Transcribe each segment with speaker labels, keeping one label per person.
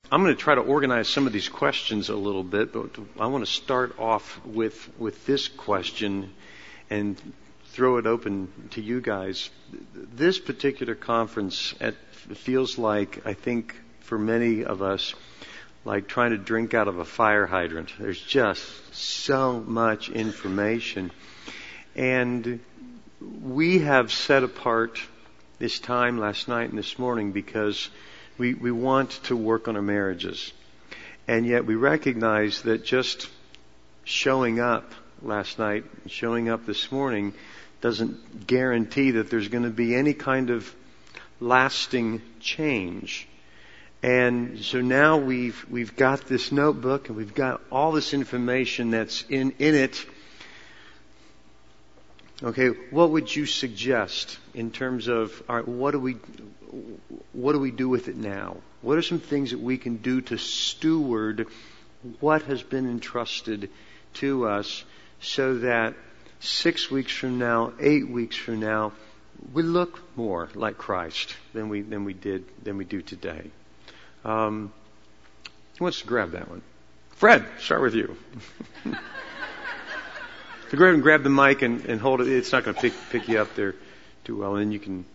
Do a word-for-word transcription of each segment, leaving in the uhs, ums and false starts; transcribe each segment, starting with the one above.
Speaker 1: I'm going to try to organize some of these questions a little bit, but I want to start off with with this question and throw it open to you guys. This particular conference it feels like, I think, for many of us, like trying to drink out of a fire hydrant. There's just so much information. And we have set apart this time last night and this morning because we, we want to work on our marriages. And yet we recognize that just showing up last night and showing up this morning doesn't guarantee that there's going to be any kind of lasting change. And so now we've we've got this notebook and we've got all this information that's in, in it. Okay, what would you suggest in terms of, all right, what do we what do we do with it now? What are some things that we can do to steward what has been entrusted to us so that six weeks from now, eight weeks from now, we look more like Christ than we than we did than we do today? Um, who wants to grab that one? Fred, start with you. So go ahead and grab the mic and, and hold it. It's not going to pick pick you up there too well, and then you can.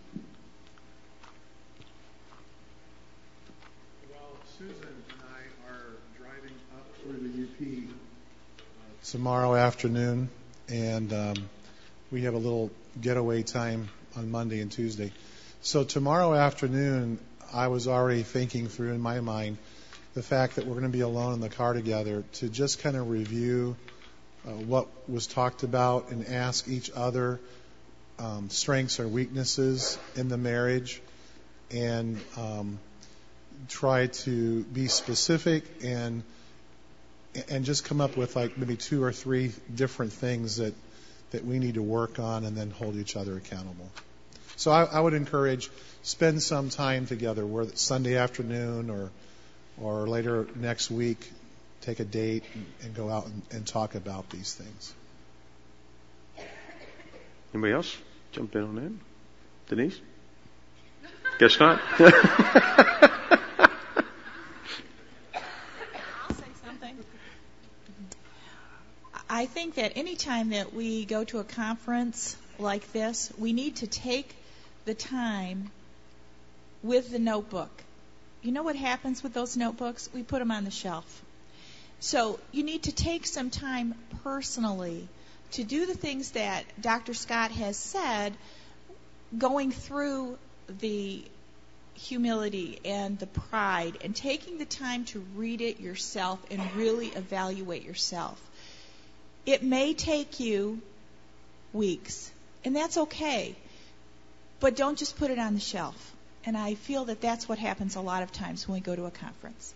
Speaker 2: Well, Susan and I are driving up through the U P uh, tomorrow afternoon, and um, we have a little getaway time on Monday and Tuesday. So tomorrow afternoon, I was already thinking through in my mind the fact that we're going to be alone in the car together to just kind of review uh, what was talked about and ask each other um, strengths or weaknesses in the marriage, and um, try to be specific and and just come up with like maybe two or three different things that that we need to work on, and then hold each other accountable. So I, I would encourage spend some time together, whether it's Sunday afternoon or or later next week, take a date and, and go out and, and talk about these things.
Speaker 1: Anybody else jump in on that? Denise? Guess not.
Speaker 3: I'll say something. I think that any time that we go to a conference like this, we need to take the time with the notebook. You know what happens with those notebooks? We put them on the shelf. So you need to take some time personally to do the things that Doctor Scott has said, going through the humility and the pride and taking the time to read it yourself and really evaluate yourself. It may take you weeks, and that's okay, but don't just put it on the shelf. And I feel that that's what happens a lot of times when we go to a conference.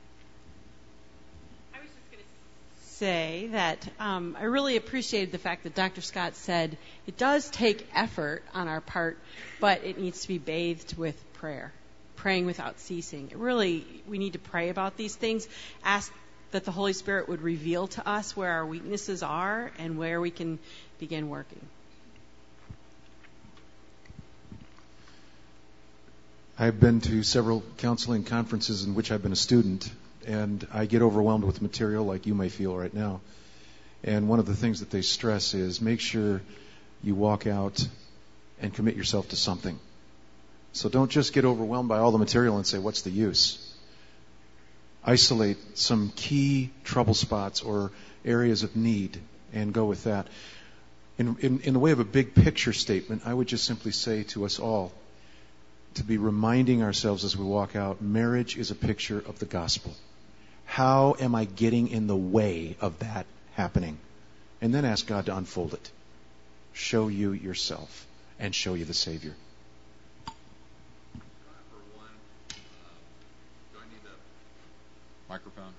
Speaker 4: I was just going to say that um, I really appreciated the fact that Doctor Scott said it does take effort on our part, but it needs to be bathed with prayer, praying without ceasing. It really, we need to pray about these things, ask that the Holy Spirit would reveal to us where our weaknesses are and where we can begin working.
Speaker 5: I've been to several counseling conferences in which I've been a student, and I get overwhelmed with material like you may feel right now. And one of the things that they stress is make sure you walk out and commit yourself to something. So don't just get overwhelmed by all the material and say, what's the use? Isolate some key trouble spots or areas of need and go with that. In, in, in the way of a big picture statement, I would just simply say to us all, to be reminding ourselves as we walk out, marriage is a picture of the gospel. How am I getting in the way of that happening? And then ask God to unfold it. Show you yourself and show you the Savior.
Speaker 6: Microphone.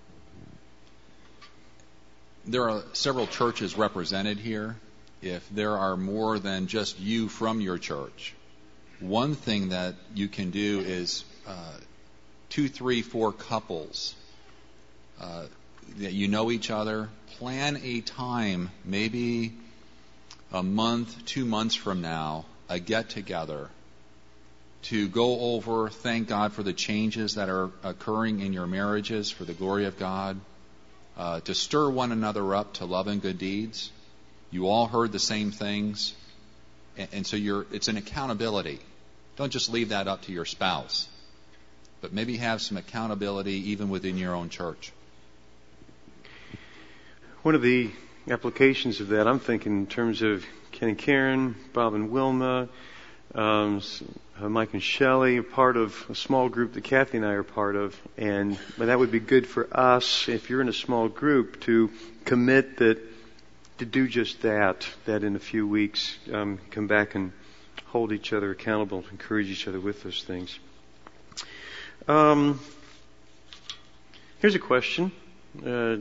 Speaker 6: There are several churches represented here. If there are more than just you from your church, one thing that you can do is uh, two, three, four couples uh, that you know each other, plan a time, maybe a month, two months from now, a get-together to go over, thank God for the changes that are occurring in your marriages for the glory of God, uh, to stir one another up to love and good deeds. You all heard the same things, and, and so you're, it's an accountability. Don't just leave that up to your spouse, but maybe have some accountability even within your own church.
Speaker 1: One of the applications of that, I'm thinking in terms of Ken and Karen, Bob and Wilma, um, uh, Mike and Shelley, are part of a small group that Kathy and I are part of, and but that would be good for us if you're in a small group to commit that to do just that. That in a few weeks, um, come back and hold each other accountable, encourage each other with those things. Um, here's a question. Uh,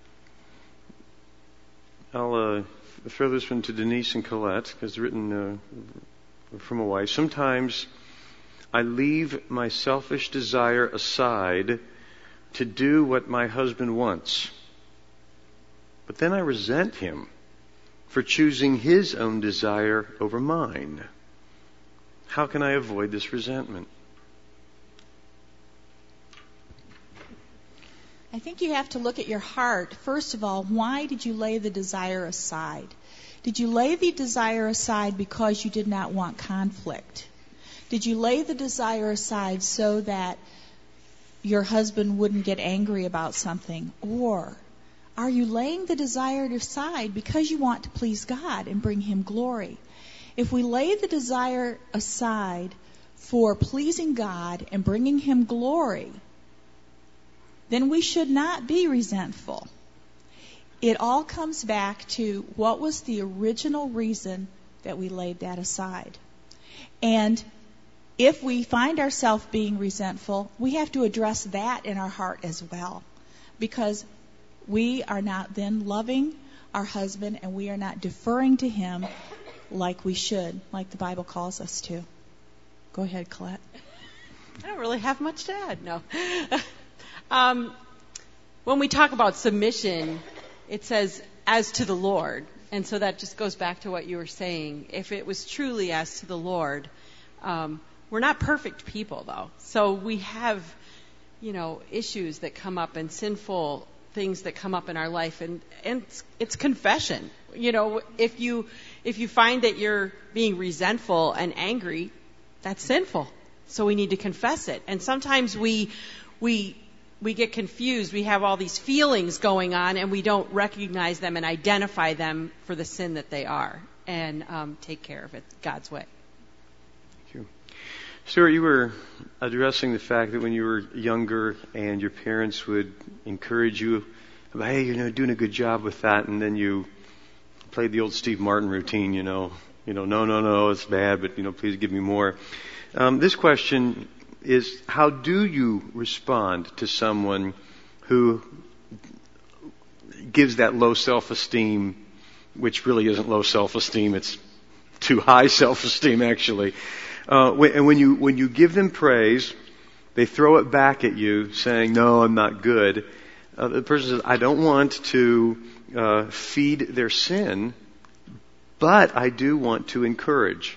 Speaker 1: I'll uh, throw this one to Denise and Colette, because it's written uh, from a wife. Sometimes I leave my selfish desire aside to do what my husband wants. But then I resent him for choosing his own desire over mine. How can I avoid this resentment?
Speaker 3: I think you have to look at your heart. First of all, why did you lay the desire aside? Did you lay the desire aside because you did not want conflict? Did you lay the desire aside so that your husband wouldn't get angry about something? Or are you laying the desire aside because you want to please God and bring Him glory? If we lay the desire aside for pleasing God and bringing Him glory, then we should not be resentful. It all comes back to what was the original reason that we laid that aside. And if we find ourselves being resentful, we have to address that in our heart as well. Because we are not then loving our husband and we are not deferring to him like we should, like the Bible calls us to. Go ahead, Colette.
Speaker 4: I don't really have much to add, no. Um, when we talk about submission, it says, as to the Lord. And so that just goes back to what you were saying. If it was truly as to the Lord, um, we're not perfect people, though. So we have, you know, issues that come up and sinful things that come up in our life. And, and it's, it's confession. You know, if you, if you find that you're being resentful and angry, that's sinful. So we need to confess it. And sometimes we, we, we get confused. We have all these feelings going on and we don't recognize them and identify them for the sin that they are and um, take care of it God's way.
Speaker 1: Thank you. Stuart, you were addressing the fact that when you were younger and your parents would encourage you about, hey, you're you know, doing a good job with that, and then you played the old Steve Martin routine, you know, you know, no, no, no, it's bad, but, you know, please give me more. Um, this question is, how do you respond to someone who gives that low self-esteem, which really isn't low self-esteem, it's too high self-esteem actually. Uh, and when you when you give them praise, they throw it back at you saying, no, I'm not good. Uh, the person says, I don't want to uh, feed their sin, but I do want to encourage.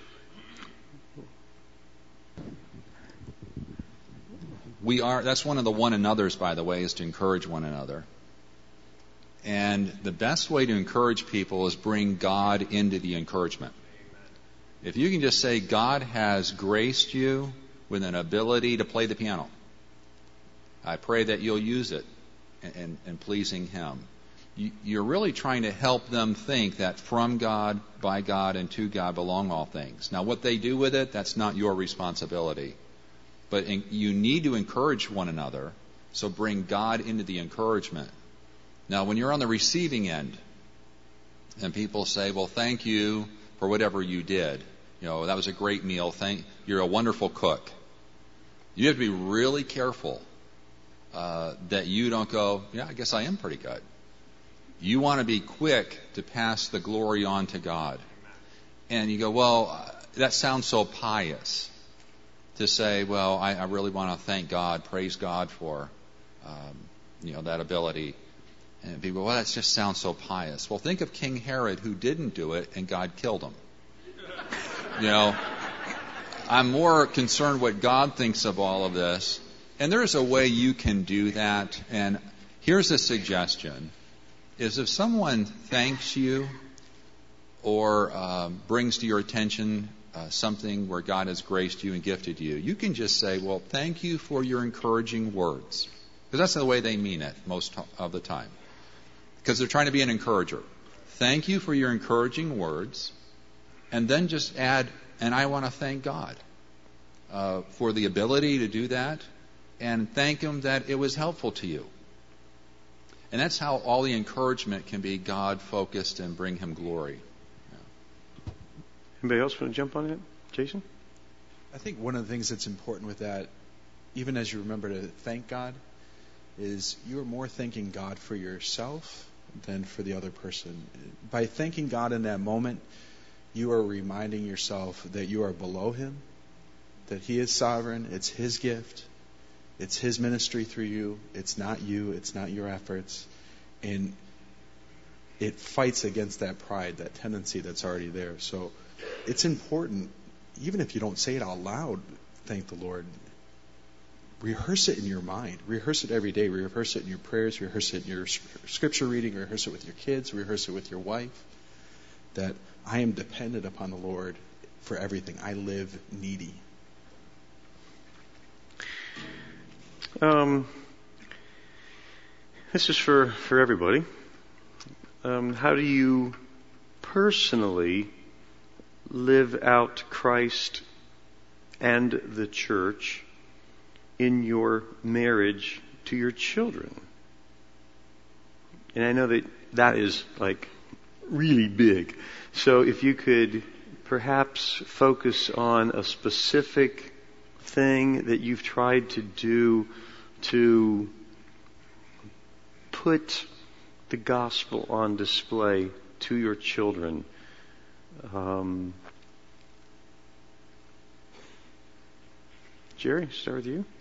Speaker 6: We are, that's one of the one another's, by the way, is to encourage one another. And the best way to encourage people is bring God into the encouragement. If you can just say, God has graced you with an ability to play the piano, I pray that you'll use it in, in, in pleasing Him. You, you're really trying to help them think that from God, by God, and to God belong all things. Now, what they do with it, that's not your responsibility. But in, you need to encourage one another, so bring God into the encouragement. Now, when you're on the receiving end, and people say, well, thank you for whatever you did. You know, that was a great meal. Thank, you're a wonderful cook. You have to be really careful uh, that you don't go, yeah, I guess I am pretty good. You want to be quick to pass the glory on to God. And you go, well, that sounds so pious. To say, well, I, I really want to thank God, praise God for, um, you know, that ability. And people, well, that just sounds so pious. Well, think of King Herod, who didn't do it, and God killed him. You know, I'm more concerned what God thinks of all of this. And there's a way you can do that. And here's a suggestion, is if someone thanks you or uh, brings to your attention uh, something where God has graced you and gifted you, you can just say, well, thank you for your encouraging words. Because that's the way they mean it most of the time. Because they're trying to be an encourager. Thank you for your encouraging words. And then just add, and I want to thank God uh, for the ability to do that. And thank Him that it was helpful to you. And that's how all the encouragement can be God-focused and bring Him glory. Yeah.
Speaker 1: Anybody else want to jump on it? Jason?
Speaker 7: I think one of the things that's important with that, even as you remember to thank God, is you are more thanking God for yourself than for the other person. By thanking God in that moment, you are reminding yourself that you are below Him, that He is sovereign, it's His gift, it's His ministry through you, it's not you, it's not your efforts, and it fights against that pride, that tendency that's already there. So it's important, even if you don't say it out loud, thank the Lord. Rehearse it in your mind. Rehearse it every day. Rehearse it in your prayers. Rehearse it in your scripture reading. Rehearse it with your kids. Rehearse it with your wife. That I am dependent upon the Lord for everything. I live needy.
Speaker 1: Um, this is for, for everybody. Um, how do you personally live out Christ and the church in your marriage to your children? And I know that that is like really big. So if you could perhaps focus on a specific thing that you've tried to do to put the gospel on display to your children. Um, Jerry, start with you.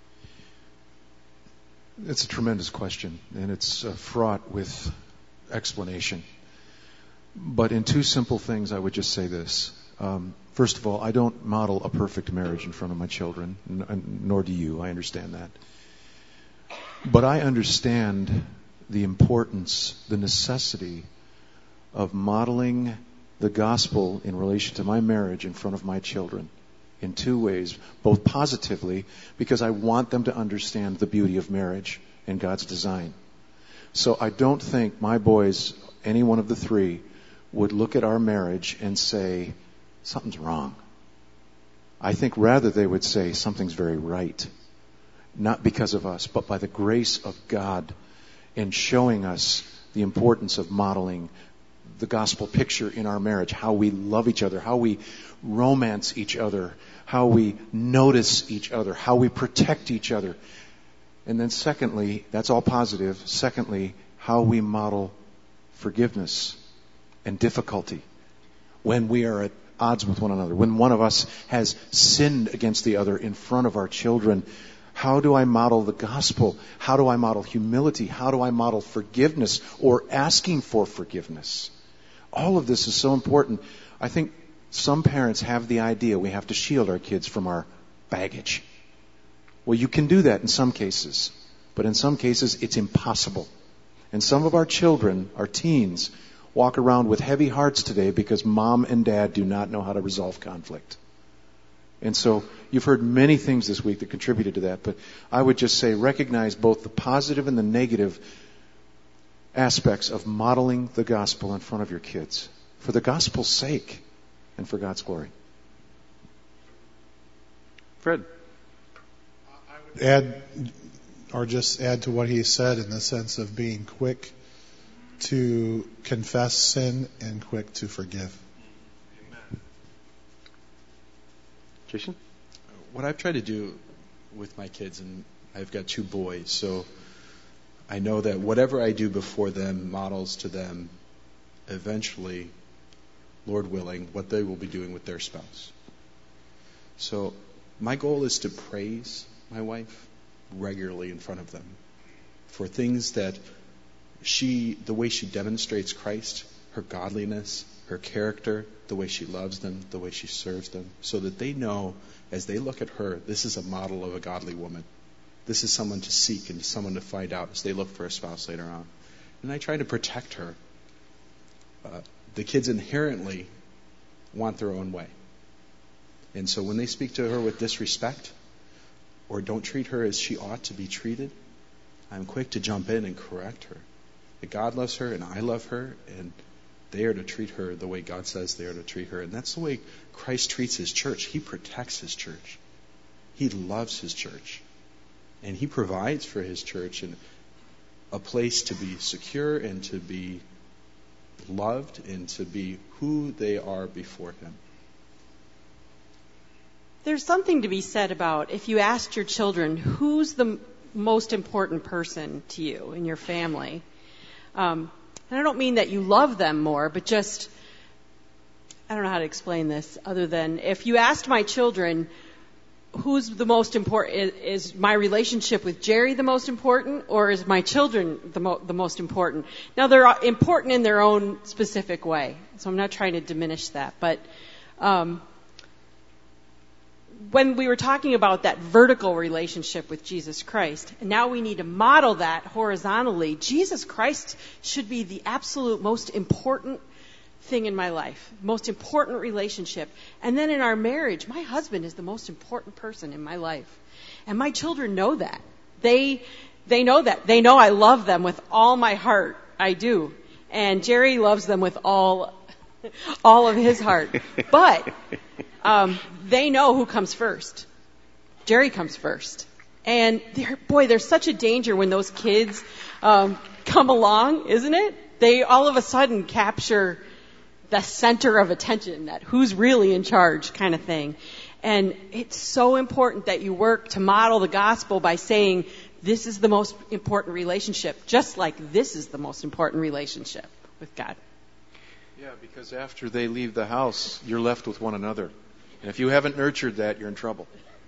Speaker 5: It's a tremendous question, and it's uh, fraught with explanation. But in two simple things, I would just say this. Um, first of all, I don't model a perfect marriage in front of my children, n- nor do you. I understand that. But I understand the importance, the necessity of modeling the gospel in relation to my marriage in front of my children in two ways, both positively, because I want them to understand the beauty of marriage and God's design. So I don't think my boys, any one of the three, would look at our marriage and say, something's wrong. I think rather they would say, something's very right. Not because of us, but by the grace of God in showing us the importance of modeling the gospel picture in our marriage, how we love each other, how we romance each other, how we notice each other, how we protect each other. And then secondly, that's all positive. Secondly, how we model forgiveness and difficulty when we are at odds with one another, when one of us has sinned against the other in front of our children. How do I model the gospel? How do I model humility? How do I model forgiveness or asking for forgiveness? All of this is so important. I think some parents have the idea we have to shield our kids from our baggage. Well, you can do that in some cases, but in some cases it's impossible. And some of our children, our teens, walk around with heavy hearts today because mom and dad do not know how to resolve conflict. And so you've heard many things this week that contributed to that, but I would just say recognize both the positive and the negative aspects of modeling the gospel in front of your kids for the gospel's sake and for God's glory.
Speaker 1: Fred.
Speaker 2: I would add, or just add to what he said in the sense of being quick to confess sin and quick to forgive.
Speaker 1: Amen. Jason?
Speaker 7: What I've tried to do with my kids, and I've got two boys, so I know that whatever I do before them models to them eventually, Lord willing, what they will be doing with their spouse. So my goal is to praise my wife regularly in front of them for things that she, the way she demonstrates Christ, her godliness, her character, the way she loves them, the way she serves them, so that they know as they look at her, this is a model of a godly woman. This is someone to seek and someone to find out as they look for a spouse later on. And I try to protect her. Uh, the kids inherently want their own way. And so when they speak to her with disrespect or don't treat her as she ought to be treated, I'm quick to jump in and correct her. That God loves her and I love her, and they are to treat her the way God says they are to treat her. And that's the way Christ treats his church. He protects his church. He loves his church. And he provides for his church and a place to be secure and to be loved and to be who they are before him.
Speaker 4: There's something to be said about if you asked your children, who's the most important person to you in your family? Um, and I don't mean that you love them more, but just, I don't know how to explain this other than if you asked my children, who's the most important, is, is my relationship with Jerry the most important, or is my children the, mo- the most important? Now, they're important in their own specific way, so I'm not trying to diminish that, but um, when we were talking about that vertical relationship with Jesus Christ, and now we need to model that horizontally, Jesus Christ should be the absolute most important thing in my life, most important relationship. And then in our marriage, my husband is the most important person in my life. And my children know that. They they know that. They know I love them with all my heart. I do. And Jerry loves them with all all of his heart. But um, they know who comes first. Jerry comes first. And boy, there's such a danger when those kids um, come along, isn't it? They all of a sudden capture the center of attention, that who's really in charge kind of thing. And it's so important that you work to model the gospel by saying, this is the most important relationship, just like this is the most important relationship with God.
Speaker 5: Yeah, because after they leave the house, you're left with one another. And if you haven't nurtured that, you're in trouble.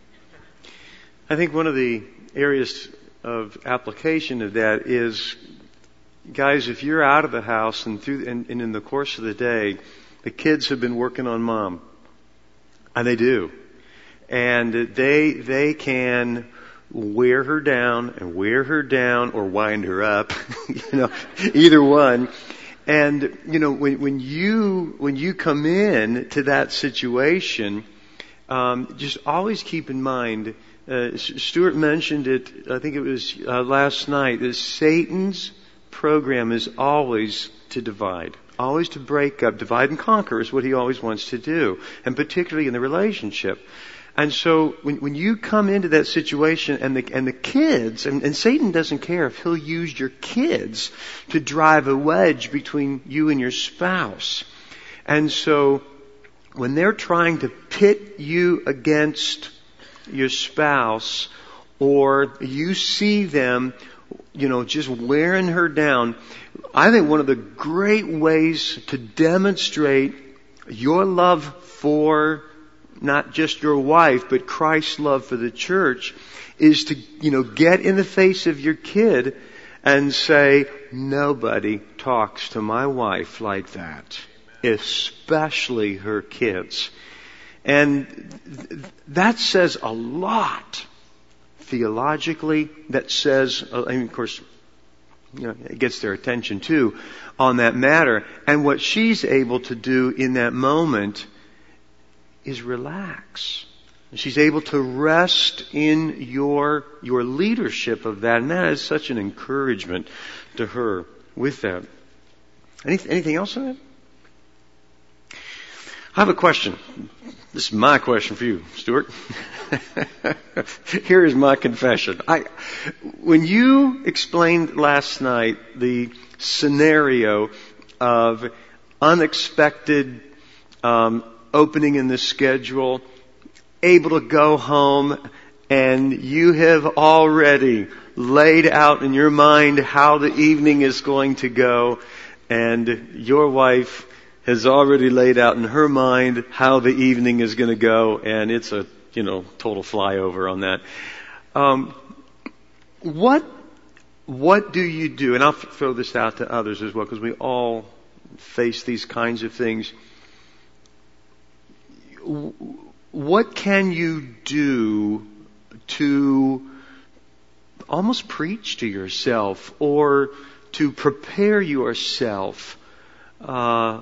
Speaker 1: I think one of the areas of application of that is, guys, if you're out of the house and through and, and in the course of the day, the kids have been working on mom, and they do, and they they can wear her down and wear her down or wind her up, you know, either one. And you know, when when you when you come in to that situation, um, just always keep in mind. Uh, Stuart mentioned it. I think it was uh, last night. That Satan's program is always to divide, always to break up. Divide and conquer is what he always wants to do, and particularly in the relationship. And so when, when you come into that situation and the, and the kids, and, and Satan doesn't care if he'll use your kids to drive a wedge between you and your spouse. And so when they're trying to pit you against your spouse, or you see them, you know, just wearing her down, I think one of the great ways to demonstrate your love for not just your wife, but Christ's love for the church is to, you know, get in the face of your kid and say, nobody talks to my wife like that, especially her kids. And th- that says a lot theologically. That says, uh, I mean, of course, you know, it gets their attention too on that matter. And what she's able to do in that moment is relax. She's able to rest in your your leadership of that, and that is such an encouragement to her with that. Any, anything else on that? I have a question. This is my question for you, Stuart. Here is my confession. I, when you explained last night the scenario of unexpected um, opening in the schedule, able to go home, and you have already laid out in your mind how the evening is going to go, and your wife has already laid out in her mind how the evening is going to go, and it's a, you know, total flyover on that. Um, what, what do you do? And I'll throw this out to others as well, because we all face these kinds of things, what can you do to almost preach to yourself or to prepare yourself uh,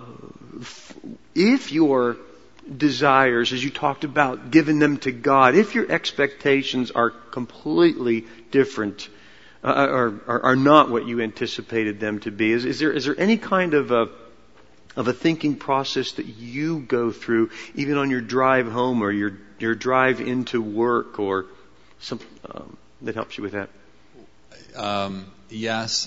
Speaker 1: if your desires, as you talked about, giving them to God, if your expectations are completely different uh, or, or are not what you anticipated them to be, is, is there is there any kind of a of a thinking process that you go through, even on your drive home or your your drive into work, or some um, that helps you with that?
Speaker 6: Um, yes,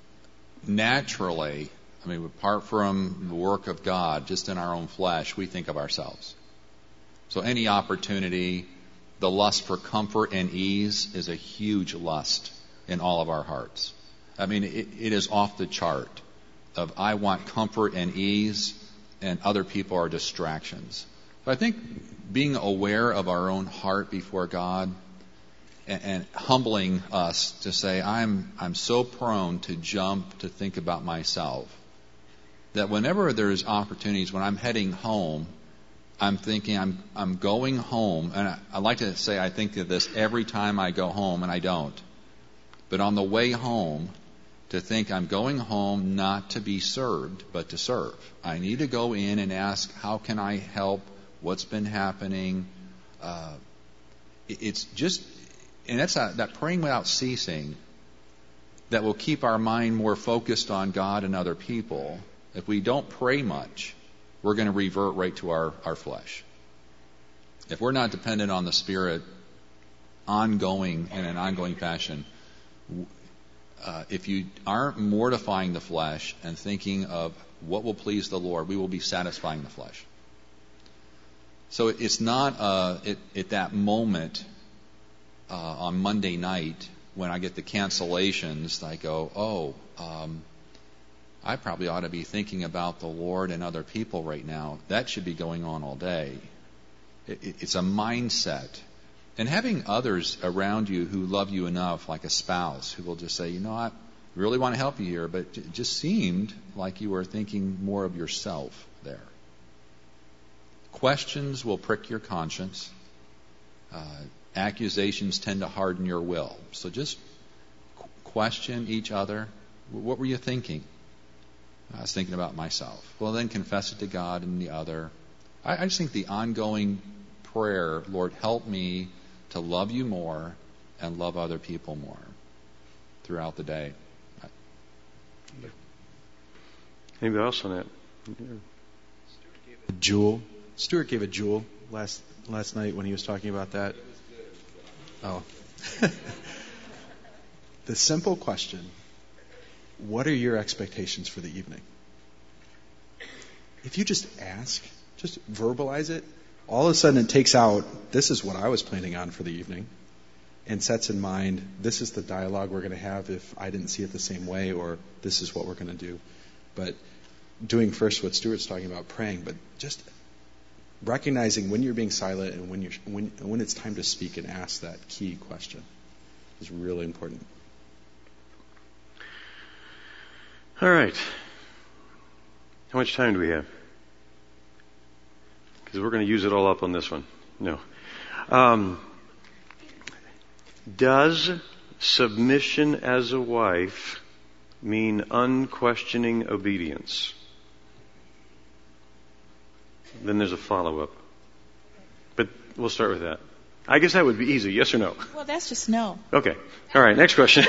Speaker 6: naturally. I mean, apart from the work of God, just in our own flesh, we think of ourselves. So any opportunity, the lust for comfort and ease is a huge lust in all of our hearts. I mean, it, it is off the chart of I want comfort and ease, and other people are distractions. But I think being aware of our own heart before God and, and humbling us to say, I'm I'm so prone to jump to think about myself, that whenever there's opportunities, when I'm heading home, I'm thinking I'm I'm going home, and I, I like to say I think of this every time I go home, and I don't. But on the way home, to think I'm going home not to be served, but to serve. I need to go in and ask, how can I help? What's been happening? Uh, it's just, and that's a, that praying without ceasing that will keep our mind more focused on God and other people. If we don't pray much, we're going to revert right to our, our flesh. If we're not dependent on the Spirit ongoing in an ongoing fashion, uh, if you aren't mortifying the flesh and thinking of what will please the Lord, we will be satisfying the flesh. So it's not uh, it, at that moment uh, on Monday night when I get the cancellations, I go, oh, um, I probably ought to be thinking about the Lord and other people right now. That should be going on all day. It, it, it's a mindset. And having others around you who love you enough, like a spouse, who will just say, you know, I really want to help you here, but it just seemed like you were thinking more of yourself there. Questions will prick your conscience. Uh, accusations tend to harden your will. So just qu- question each other. What were you thinking? I was thinking about myself. Well, then confess it to God and the other. I, I just think the ongoing prayer, Lord, help me to love you more and love other people more throughout the day.
Speaker 1: Anybody else on that?
Speaker 7: A jewel. Stuart gave a jewel last last night when he was talking about that. Oh. The simple question, what are your expectations for the evening? If you just ask, just verbalize it, all of a sudden it takes out, this is what I was planning on for the evening, and sets in mind, this is the dialogue we're going to have if I didn't see it the same way, or this is what we're going to do. But doing first what Stuart's talking about, praying, but just recognizing when you're being silent and when you're when when it's time to speak and ask that key question is really important.
Speaker 1: All right. How much time do we have? Because we're going to use it all up on this one. No. Um, does submission as a wife mean unquestioning obedience? Then there's a follow-up. But we'll start with that. I guess that would be easy. Yes or no?
Speaker 3: Well, that's just no.
Speaker 1: Okay. All right. Next question.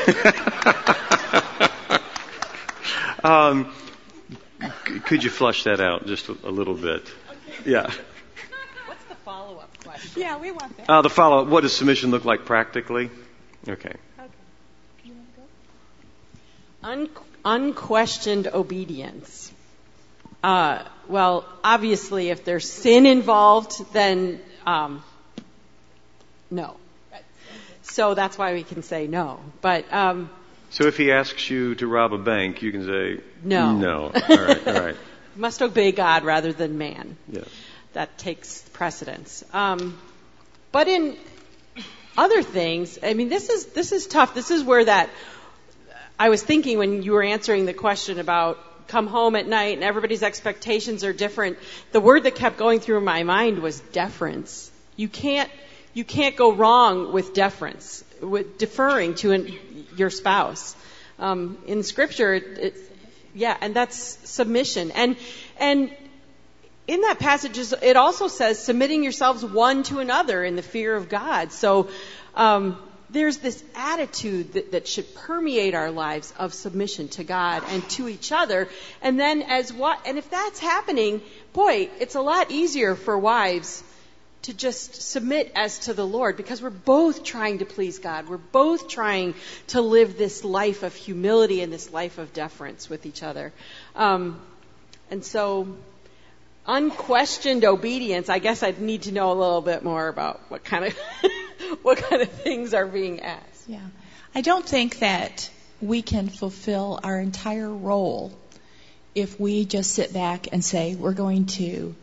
Speaker 1: um, c- could you flush that out just a, a little bit? Okay. Yeah.
Speaker 4: What's the follow-up question?
Speaker 3: Yeah, we want that.
Speaker 1: Uh, the follow-up. What does submission look like practically? Okay.
Speaker 3: Okay. You want to go?
Speaker 4: Un- unquestioned obedience. Uh, well, obviously, if there's sin involved, then um, no. So that's why we can say no. But um,
Speaker 1: so if he asks you to rob a bank, you can say
Speaker 4: no.
Speaker 1: No. All right. All right.
Speaker 4: You must obey God rather than man.
Speaker 1: Yeah.
Speaker 4: That takes precedence. Um, but in other things, I mean, this is this is tough. This is where that I was thinking when you were answering the question about come home at night and everybody's expectations are different. The word that kept going through my mind was deference. You can't, you can't go wrong with deference, with deferring to an, your spouse. Um, in Scripture, it, it, yeah, and that's submission. And and in that passage, it also says submitting yourselves one to another in the fear of God. So um, there's this attitude that, that should permeate our lives of submission to God and to each other. And then as what, and if that's happening, boy, it's a lot easier for wives to just submit as to the Lord, because we're both trying to please God. We're both trying to live this life of humility and this life of deference with each other. Um, and so unquestioned obedience, I guess I'd need to know a little bit more about what kind of what kind of things are being asked.
Speaker 3: Yeah. I don't think that we can fulfill our entire role if we just sit back and say we're going to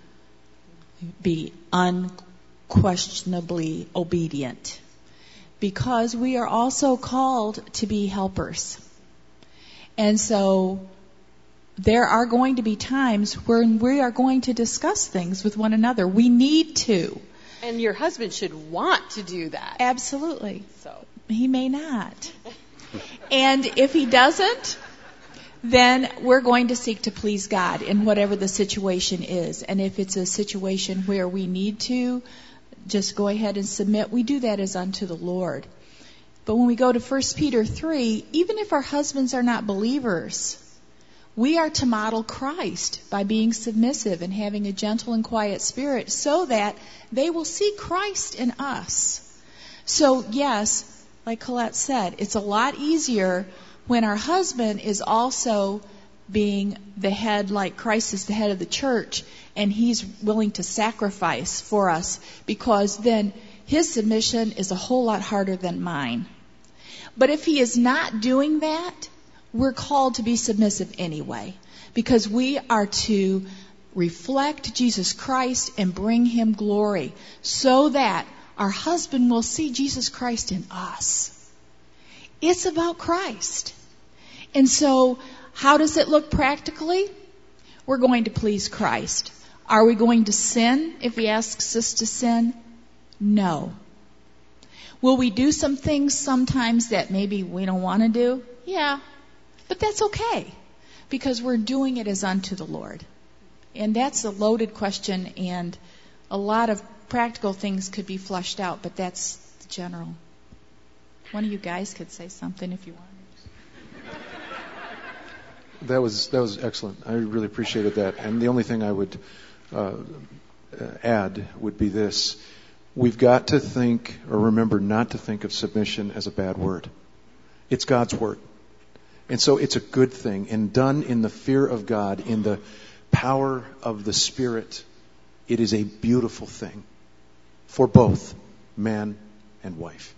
Speaker 3: be unquestionably obedient, because we are also called to be helpers. And so there are going to be times when we are going to discuss things with one another. We need to.
Speaker 4: And your husband should want to do that.
Speaker 3: Absolutely.
Speaker 4: So
Speaker 3: he may not. And if he doesn't, then we're going to seek to please God in whatever the situation is. And if it's a situation where we need to just go ahead and submit, we do that as unto the Lord. But when we go to First Peter three, even if our husbands are not believers, we are to model Christ by being submissive and having a gentle and quiet spirit, so that they will see Christ in us. So yes, like Colette said, it's a lot easier when our husband is also being the head, like Christ is the head of the church, and he's willing to sacrifice for us, because then his submission is a whole lot harder than mine. But if he is not doing that, we're called to be submissive anyway, because we are to reflect Jesus Christ and bring him glory, so that our husband will see Jesus Christ in us. It's about Christ. And so, how does it look practically? We're going to please Christ. Are we going to sin if he asks us to sin? No. Will we do some things sometimes that maybe we don't want to do? Yeah. But that's okay, because we're doing it as unto the Lord. And that's a loaded question, and a lot of practical things could be fleshed out, but that's the general. One of you guys could say something if you want.
Speaker 5: That was that was excellent. I really appreciated that. And the only thing I would uh, add would be this. We've got to think, or remember not to think of submission as a bad word. It's God's word. And so it's a good thing, and done in the fear of God, in the power of the Spirit, it is a beautiful thing for both man and wife.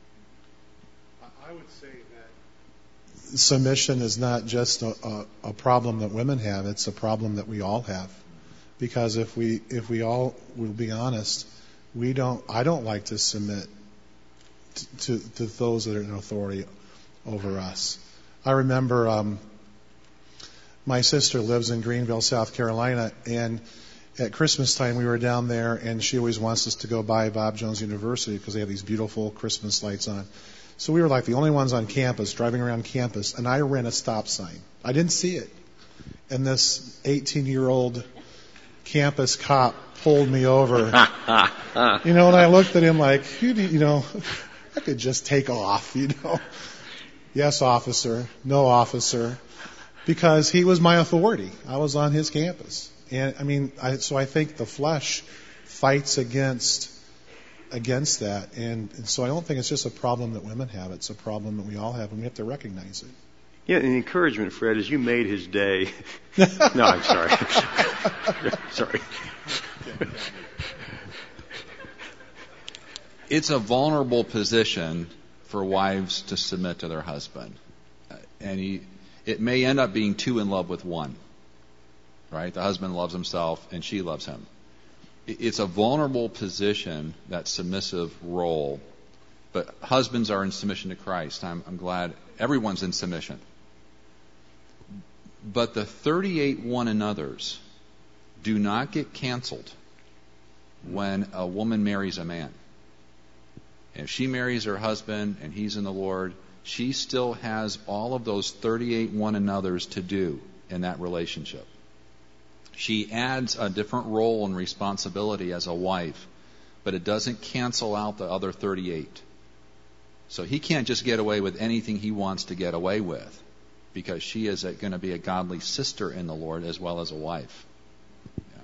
Speaker 2: I would say that submission is not just a, a, a problem that women have, it's a problem that we all have. Because if we if we all will be honest, we don't I don't like to submit to, to, to those that are in authority over us. I remember um, my sister lives in Greenville, South Carolina, and at Christmas time we were down there, and she always wants us to go by Bob Jones University because they have these beautiful Christmas lights on. So we were like the only ones on campus, driving around campus, and I ran a stop sign. I didn't see it. And this eighteen-year-old campus cop pulled me over. You know, and I looked at him like, you, you know, I could just take off, you know. Yes, officer. No, officer. Because he was my authority. I was on his campus. And, I mean, I, so I think the flesh fights against against that. And, and so I don't think it's just a problem that women have. It's a problem that we all have, and we have to recognize it.
Speaker 1: Yeah, and encouragement, Fred, is you made his day. No, I'm sorry. Sorry.
Speaker 6: It's a vulnerable position for wives to submit to their husband. And he, it may end up being two in love with one. Right? The husband loves himself and she loves him. It's a vulnerable position, that submissive role. But husbands are in submission to Christ. I'm, I'm glad everyone's in submission. But the thirty-eight one another's do not get canceled when a woman marries a man. If she marries her husband and he's in the Lord, she still has all of those thirty-eight one another's to do in that relationship. She adds a different role and responsibility as a wife, but it doesn't cancel out the other thirty-eight. So he can't just get away with anything he wants to get away with, because she is going to be a godly sister in the Lord as well as a wife. Yeah.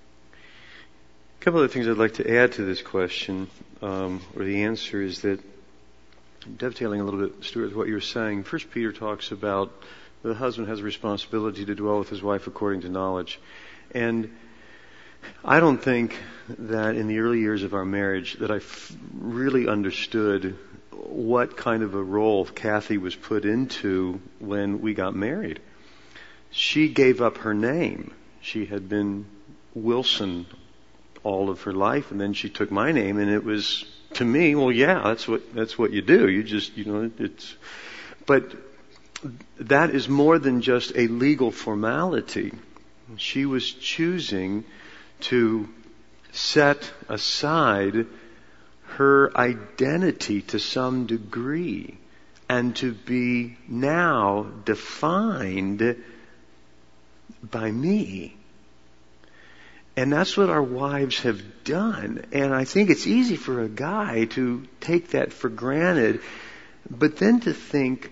Speaker 1: A couple of things I'd like to add to this question, um, or the answer is that, dovetailing a little bit, Stuart, what you're saying, First Peter talks about the husband has a responsibility to dwell with his wife according to knowledge. And I don't think that in the early years of our marriage that I f- really understood what kind of a role Kathy was put into when we got married. She gave up her name. She had been Wilson all of her life, and then she took my name, and it was, to me, well, yeah, that's what that's what you do. You just, you know, it's, but that is more than just a legal formality. She was choosing to set aside her identity to some degree and to be now defined by me. And that's what our wives have done. And I think it's easy for a guy to take that for granted, but then to think,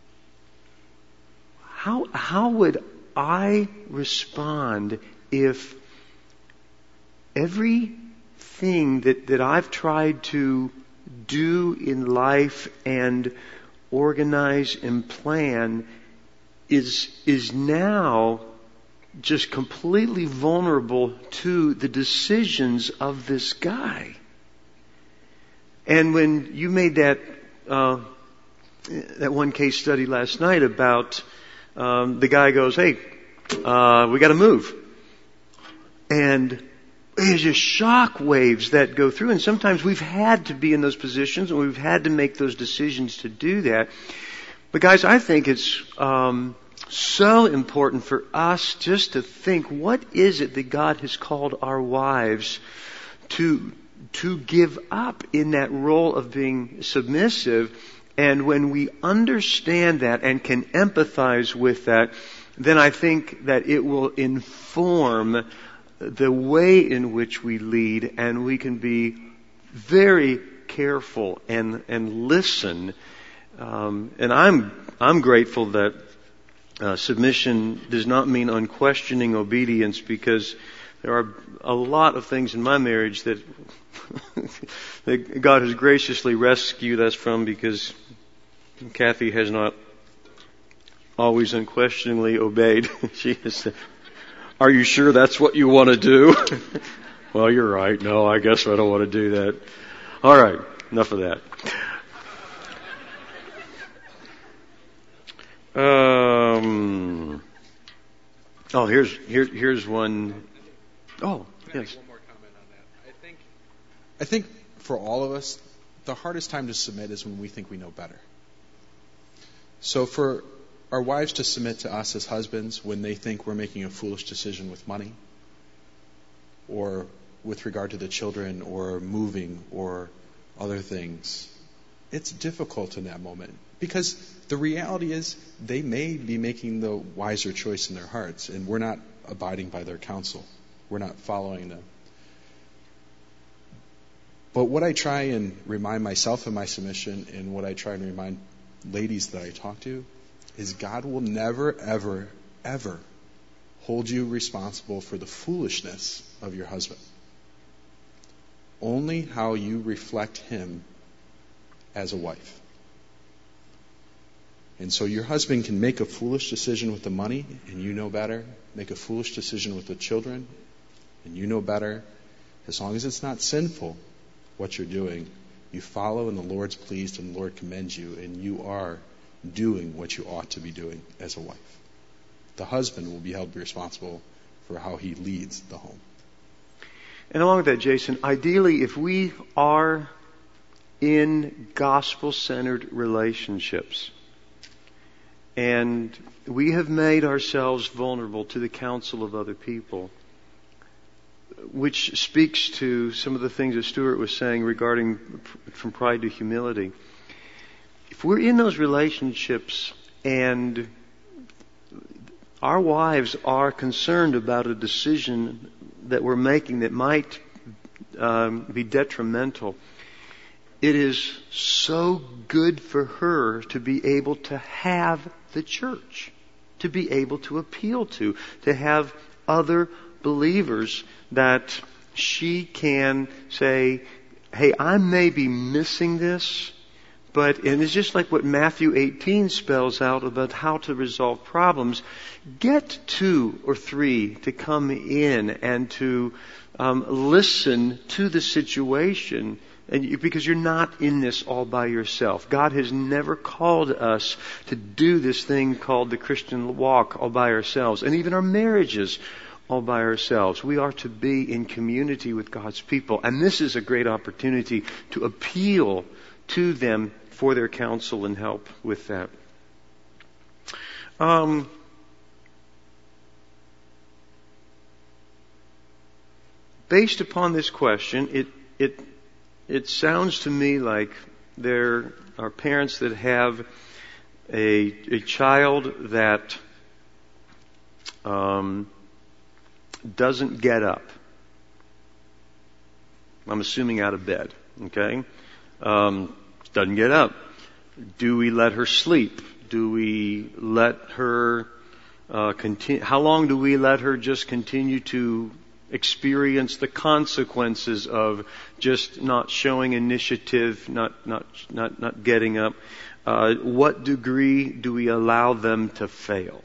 Speaker 1: how how would I respond if everything that, that I've tried to do in life and organize and plan is is now just completely vulnerable to the decisions of this guy? And when you made that uh, that one case study last night about um, the guy goes, hey, uh, we got to move, and there's just shock waves that go through, and sometimes we've had to be in those positions and we've had to make those decisions to do that. But guys, I think it's um, so important for us just to think, what is it that God has called our wives to to give up in that role of being submissive? And when we understand that and can empathize with that, then I think that it will inform the way in which we lead, and we can be very careful and and listen. Um, and I'm I'm grateful that uh, submission does not mean unquestioning obedience, because there are a lot of things in my marriage that, that God has graciously rescued us from, because Kathy has not always unquestioningly obeyed. She has said, "Are you sure that's what you want to do?" Well, you're right. No, I guess I don't want to do that. All right, enough of that. Um. Oh, here's here, here's one. Oh, yes.
Speaker 7: One more comment on that. I think, I think for all of us, the hardest time to submit is when we think we know better. So for our wives to submit to us as husbands when they think we're making a foolish decision with money, or with regard to the children, or moving, or other things, it's difficult in that moment, because the reality is they may be making the wiser choice in their hearts, and we're not abiding by their counsel. We're not following them. But what I try and remind myself in my submission, and what I try and remind ladies that I talk to, is God will never, ever, ever hold you responsible for the foolishness of your husband. Only how you reflect Him as a wife. And so your husband can make a foolish decision with the money, and you know better. Make a foolish decision with the children, and you know better. As long as it's not sinful, what you're doing, you follow, and the Lord's pleased, and the Lord commends you, and you are doing what you ought to be doing as a wife. The husband will be held responsible for how he leads the home.
Speaker 1: And along with that, Jason, ideally, if we are in gospel-centered relationships, and we have made ourselves vulnerable to the counsel of other people, which speaks to some of the things that Stuart was saying regarding from pride to humility. If we're in those relationships and our wives are concerned about a decision that we're making that might um, be detrimental, it is so good for her to be able to have the church, to be able to appeal to, to have other believers that she can say, hey, I may be missing this, but, and it's just like what Matthew eighteen spells out about how to resolve problems. Get two or three to come in and to um, listen to the situation, and you, because you're not in this all by yourself. God has never called us to do this thing called the Christian walk all by ourselves, and even our marriages all by ourselves. We are to be in community with God's people, and this is a great opportunity to appeal to them for their counsel and help with that. Um, based upon this question, it it it sounds to me like there are parents that have a a child that um, doesn't get up. I'm assuming out of bed. Okay. Um, doesn't get up. Do we let her sleep? Do we let her uh, continue? How long do we let her just continue to experience the consequences of just not showing initiative, not not not not getting up? Uh, what degree do we allow them to fail?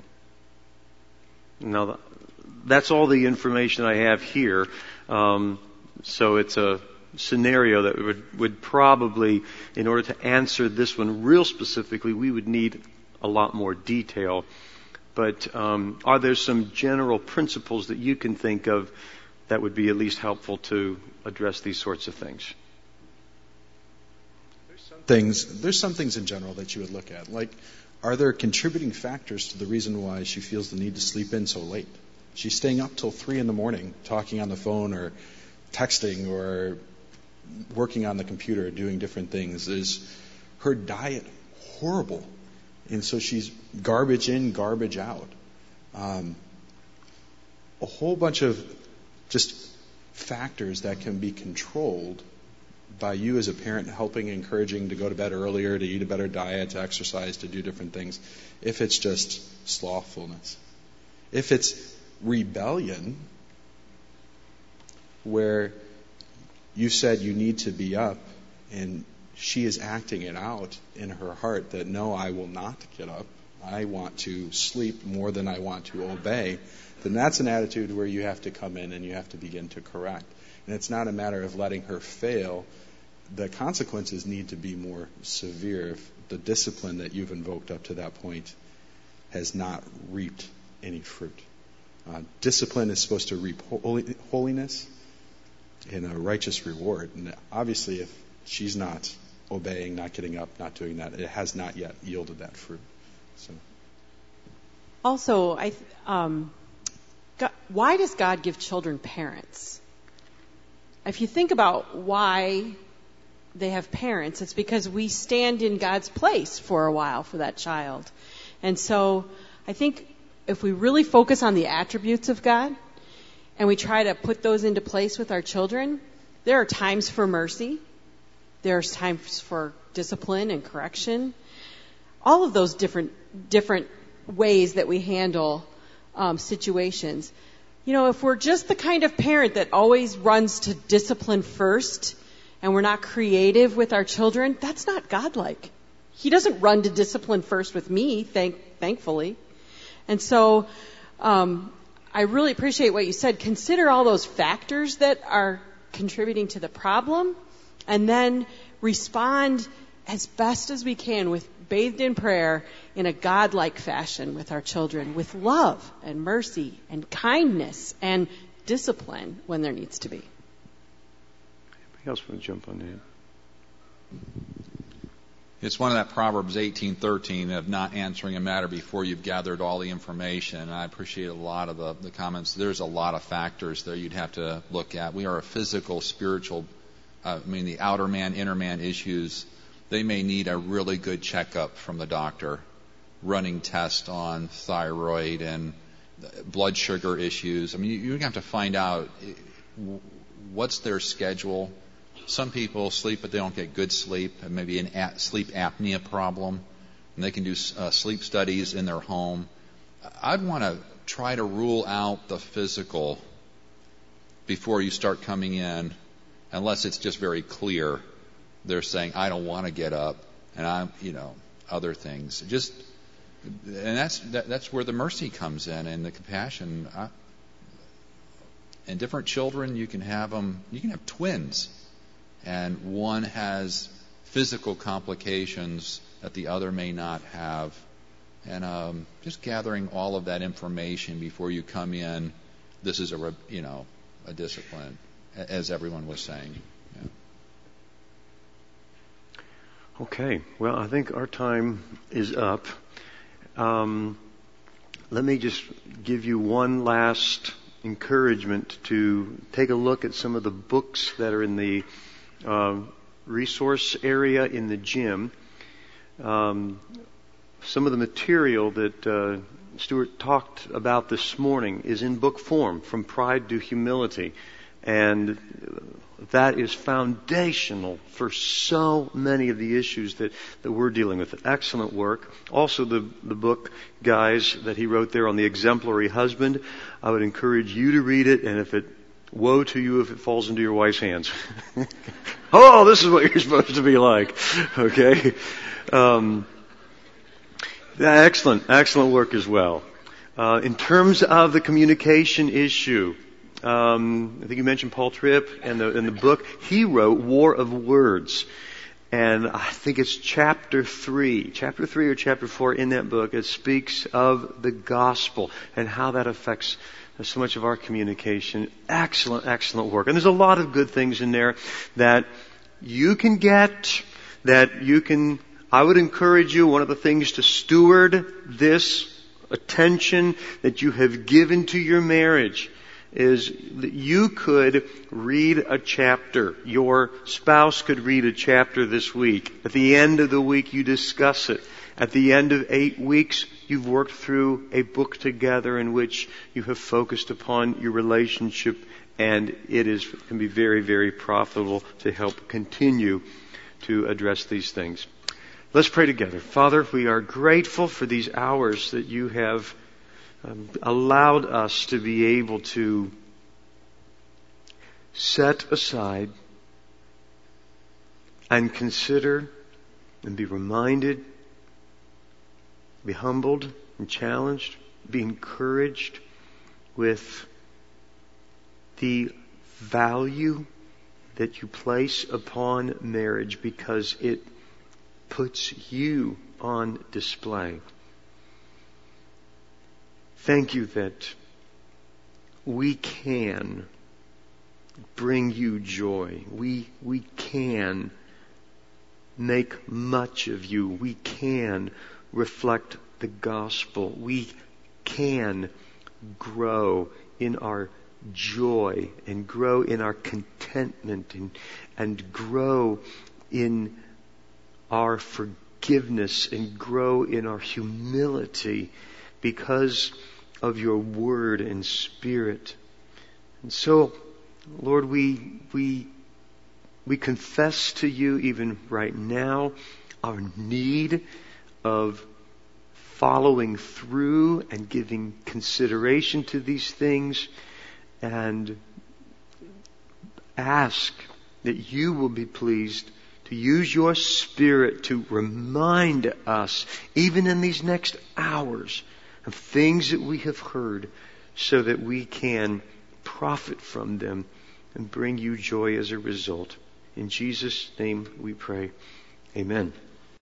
Speaker 1: Now, that's all the information I have here. Um, so it's a scenario that would, would probably, in order to answer this one real specifically, we would need a lot more detail. But um, are there some general principles that you can think of that would be at least helpful to address these sorts of things?
Speaker 7: There's some things, there's some things in general that you would look at. Like, are there contributing factors to the reason why she feels the need to sleep in so late? She's staying up till three in the morning, talking on the phone or texting or working on the computer, doing different things. Is her diet horrible? And so she's garbage in, garbage out. Um, a whole bunch of just factors that can be controlled by you as a parent, helping, encouraging to go to bed earlier, to eat a better diet, to exercise, to do different things. If it's just slothfulness. If it's rebellion, where you said you need to be up, and she is acting it out in her heart that, no, I will not get up. I want to sleep more than I want to obey. Then that's an attitude where you have to come in and you have to begin to correct. And it's not a matter of letting her fail. The consequences need to be more severe if the discipline that you've invoked up to that point has not reaped any fruit. Uh, discipline is supposed to reap holy, holiness and a righteous reward. And obviously, if she's not obeying, not getting up, not doing that, it has not yet yielded that fruit. So,
Speaker 4: also, I um, God, why does God give children parents? If you think about why they have parents, it's because we stand in God's place for a while for that child. And so I think if we really focus on the attributes of God and we try to put those into place with our children, there are times for mercy. There's times for discipline and correction. All of those different different ways that we handle um, situations. You know, if we're just the kind of parent that always runs to discipline first and we're not creative with our children, that's not godlike. He doesn't run to discipline first with me, thank, thankfully. And so um, I really appreciate what you said. Consider all those factors that are contributing to the problem, and then respond as best as we can with bathed in prayer in a godlike fashion with our children, with love and mercy and kindness and discipline when there needs to be.
Speaker 1: Anybody else want to jump on that?
Speaker 6: It's one of that Proverbs eighteen thirteen of not answering a matter before you've gathered all the information. And I appreciate a lot of the, the comments. There's a lot of factors there you'd have to look at. We are a physical, spiritual, uh, I mean, the outer man, inner man issues, they may need a really good checkup from the doctor, running tests on thyroid and blood sugar issues. I mean, you, you have to find out what's their schedule. Some people sleep, but they don't get good sleep, and maybe an a- sleep apnea problem, and they can do uh, sleep studies in their home. I'd want to try to rule out the physical before you start coming in, unless it's just very clear. They're saying, I don't want to get up, and I'm, you know, other things. Just, and that's that, that's where the mercy comes in and the compassion. I, and different children, you can have them. You can have twins. And one has physical complications that the other may not have. And um, just gathering all of that information before you come in, this is a, you know, a discipline, as everyone was saying. Yeah.
Speaker 1: Okay. Well, I think our time is up. Um, let me just give you one last encouragement to take a look at some of the books that are in the Uh, resource area in the gym. Um, some of the material that uh, Stuart talked about this morning is in book form, From Pride to Humility, and that is foundational for so many of the issues that, that we're dealing with. Excellent work. Also, the the book, guys, that he wrote there on the exemplary husband, I would encourage you to read it, and if it woe to you if it falls into your wife's hands. Oh, this is what you're supposed to be like. Okay. Um, yeah, excellent, excellent work as well. Uh, in terms of the communication issue, um, I think you mentioned Paul Tripp and the, in the book, he wrote War of Words. And I think it's chapter three, chapter three or chapter four in that book. It speaks of the gospel and how that affects so much of our communication. Excellent, excellent work. And there's a lot of good things in there that you can get, that you can, I would encourage you, one of the things to steward this attention that you have given to your marriage is that you could read a chapter. Your spouse could read a chapter this week. At the end of the week, you discuss it. At the end of eight weeks, you've worked through a book together in which you have focused upon your relationship, and it is can be very, very profitable to help continue to address these things. Let's pray together. Father, we are grateful for these hours that you have um, allowed us to be able to set aside and consider and be reminded, be humbled and challenged, be encouraged with the value that you place upon marriage because it puts you on display. Thank you that we can bring you joy. We, we can make much of you. We can reflect the gospel. We can grow in our joy and grow in our contentment and, and grow in our forgiveness and grow in our humility because of your word and spirit. And so, Lord, we we we confess to you even right now our need of following through and giving consideration to these things, and ask that you will be pleased to use your Spirit to remind us, even in these next hours, of things that we have heard so that we can profit from them and bring you joy as a result. In Jesus' name we pray. Amen.